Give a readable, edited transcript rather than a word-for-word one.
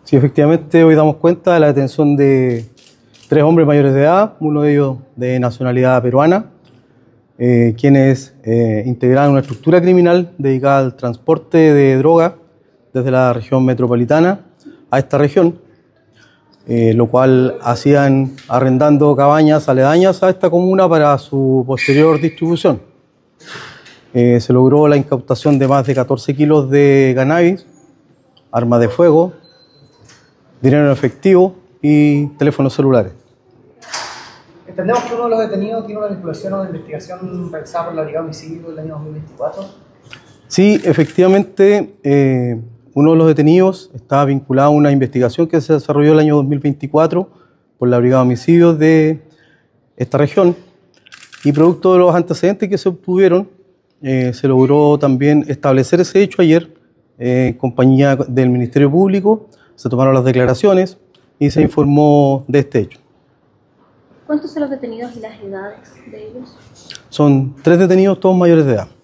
Sí, efectivamente, hoy damos cuenta de la detención de 3 hombres mayores de edad, uno de ellos de nacionalidad peruana, quienes integraban una estructura criminal dedicada al transporte de droga desde la región metropolitana a esta región, lo cual hacían arrendando cabañas aledañas a esta comuna para su posterior distribución. Se logró la incautación de más de 14 kilos de cannabis, armas de fuego, dinero en efectivo y teléfonos celulares. Entendemos que uno de los detenidos tiene una vinculación a una investigación realizada por la Brigada Homicidio del año 2024. Sí, efectivamente, uno de los detenidos está vinculado a una investigación que se desarrolló el año 2024 por la Brigada Homicidios de esta región, y producto de los antecedentes que se obtuvieron, se logró también establecer ese hecho ayer en compañía del Ministerio Público. Se tomaron las declaraciones y se informó de este hecho. ¿Cuántos son los detenidos y las edades de ellos? Son 3 detenidos, todos mayores de edad.